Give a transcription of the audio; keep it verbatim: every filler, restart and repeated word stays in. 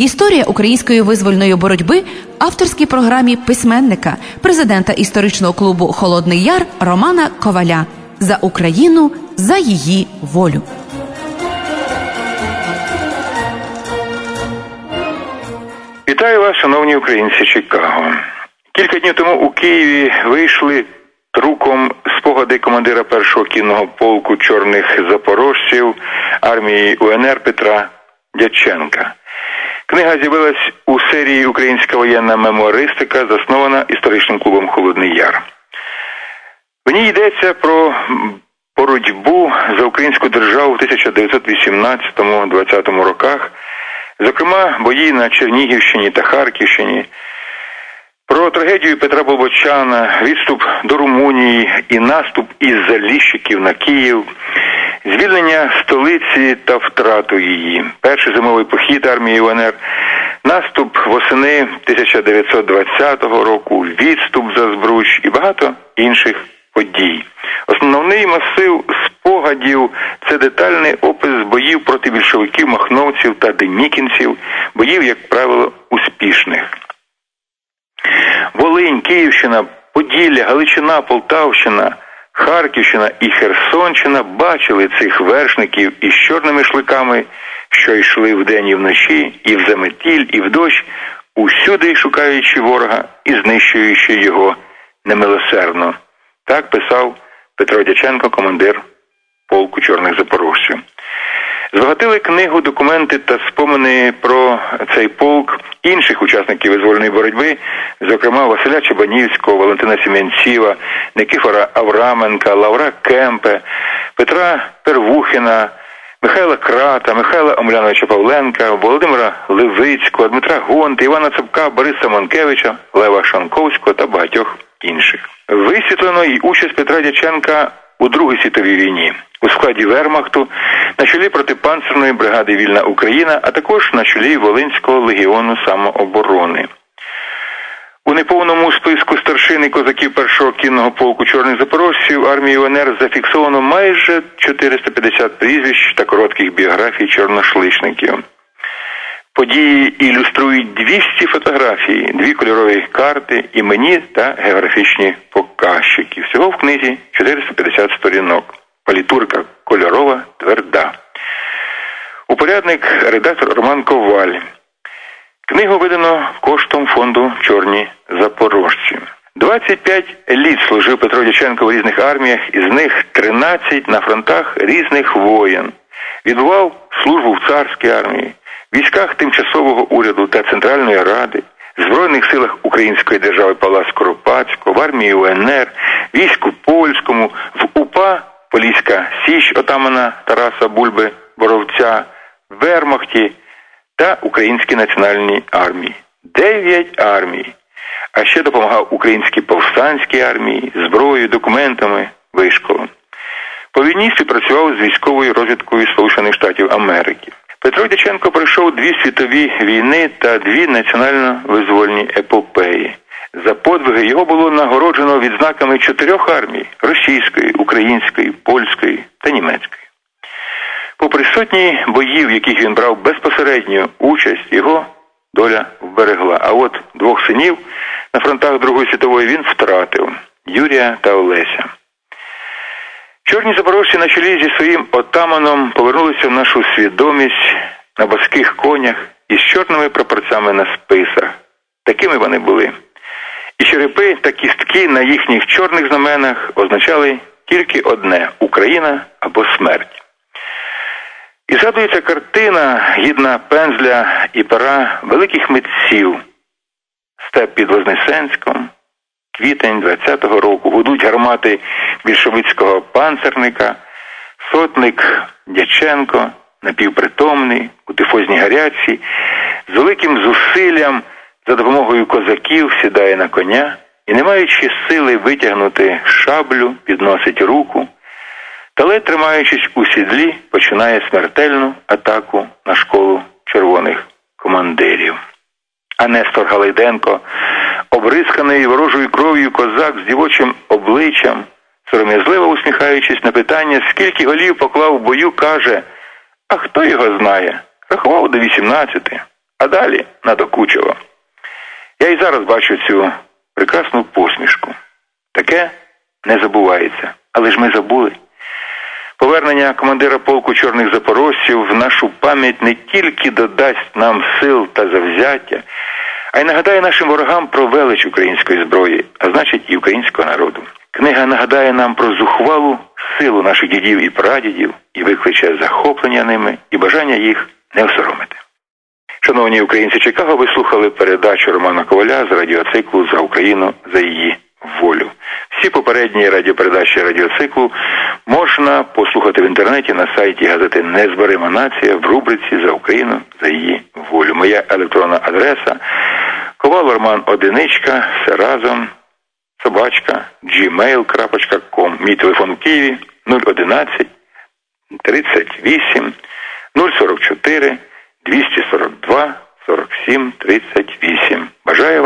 Історія української визвольної боротьби в авторській програмі письменника, президента історичного клубу «Холодний Яр» Романа Коваля. За Україну, за її волю. Вітаю вас, шановні українці Чикаго. Кілька днів тому у Києві вийшли друком спогади командира першого кінного полку чорних запорожців армії УНР Петра Дяченка. Книга з'явилась у серії «Українська воєнна мемуаристика», заснована історичним клубом «Холодний Яр». В ній йдеться про боротьбу за українську державу в тисяча дев'ятсот вісімнадцятому - двадцятому роках, зокрема бої на Чернігівщині та Харківщині, про трагедію Петра Болбочана, відступ до Румунії і наступ із Заліщиків на Київ, звільнення столиці та втрату її, перший зимовий похід армії УНР, наступ восени тисяча дев'ятсот двадцятого року, відступ за Збруч і багато інших подій. Основний масив спогадів – це детальний опис боїв проти більшовиків, махновців та демікінців, боїв, як правило, успішних. Волинь, Київщина, Поділля, Галичина, Полтавщина, Харківщина і Херсонщина бачили цих вершників із чорними шликами, що йшли вдень і вночі, і в заметіль, і в дощ, усюди шукаючи ворога і знищуючи його немилосердно. Так писав Петро Дяченко, командир полку чорних запорожців. Збагатили книгу документи та спомини про цей полк інших учасників визвольної боротьби, зокрема Василя Чебанівського, Валентина Сім'янціва, Никифора Авраменка, Лавра Кемпе, Петра Первухіна, Михайла Крата, Михайла Омеляновича Павленка, Володимира Левицького, Дмитра Гонти, Івана Цепка, Бориса Монкевича, Лева Шанковського та багатьох інших. Висвітлено й участь Петра Дяченка у Другій світовій війні у складі Вермахту, на чолі протипанцерної бригади «Вільна Україна», а також на чолі Волинського легіону самооборони. У неповному списку старшин і козаків першого кінного полку чорних запорожців армії УНР зафіксовано майже чотириста п'ятдесят прізвищ та коротких біографій чорношличників. Події ілюструють двісті фотографій, дві кольорові карти, імені та географічні показчики. Всього в книзі чотириста п'ятдесят сторінок. Палітурка кольорова, тверда. Упорядник редактор Роман Коваль. Книгу видано коштом фонду «Чорні запорожці». двадцять п'ять літ служив Петро Дяченко в різних арміях, із них тринадцять на фронтах різних воєн. Відбував службу в царській армії, військах тимчасового уряду та Центральної Ради, Збройних силах Української держави Павла Скоропадського, в армії УНР, війську польському, в УПА Поліська Січ отамана Тараса Бульби-Боровця, в Вермахті та Українській національній армії. Дев'ять армій. А ще допомагав Українській повстанській армії, зброєю, документами, вишколом. По війні співпрацював з військовою розвідкою Сполучених Штатів Америки. Петро Дяченко пройшов дві світові війни та дві національно-визвольні епопеї. За подвиги його було нагороджено відзнаками чотирьох армій – російської, української, польської та німецької. Попри сотні боїв, в яких він брав безпосередню участь, його доля вберегла. А от двох синів на фронтах Другої світової він втратив – Юрія та Олеся. Чорні запорожці на чолі зі своїм отаманом повернулися в нашу свідомість на боських конях із чорними прапорцями на списах. Такими вони були. І черепи та кістки на їхніх чорних знаменах означали тільки одне – Україна або смерть. І згадується картина, гідна пензля і пера великих митців. Степ під Вознесенськом, квітень двадцятого року, гудуть гармати більшовицького панцерника, сотник Дяченко, напівпритомний, у тифозній гарячці, з великим зусиллям за допомогою козаків сідає на коня і, не маючи сили витягнути шаблю, підносить руку, та ледь тримаючись у сідлі, починає смертельну атаку на школу червоних командирів. А Нестор Галайденко, обрисканий ворожою кров'ю козак з дівочим обличчям, сором'язливо усміхаючись на питання, скільки голів поклав в бою, каже: «А хто його знає? Рахував до вісімнадцяти». а далі надокучило. Я і зараз бачу цю прекрасну посмішку. Таке не забувається. Але ж ми забули. Повернення командира полку чорних запорожців в нашу пам'ять не тільки додасть нам сил та завзяття, а й нагадає нашим ворогам про велич української зброї, а значить і українського народу. Книга нагадає нам про зухвалу силу наших дідів і прадідів і викличе захоплення ними і бажання їх не осоромити. Шановні українці Чикаго, ви слухали передачу Романа Коваля з радіоциклу «За Україну, за її волю». Всі попередні радіопередачі радіоциклу можна послухати в інтернеті на сайті газети «Незборима нація» в рубриці «За Україну, за її волю». Моя електронна адреса – ковал роман одиничка, все разом, собачка, джімейл крапочка ком. Мій телефон в Києві нуль одинадцять тридцять вісім нуль сорок чотири двісті сорок два сорок сім тридцять вісім. Бажаю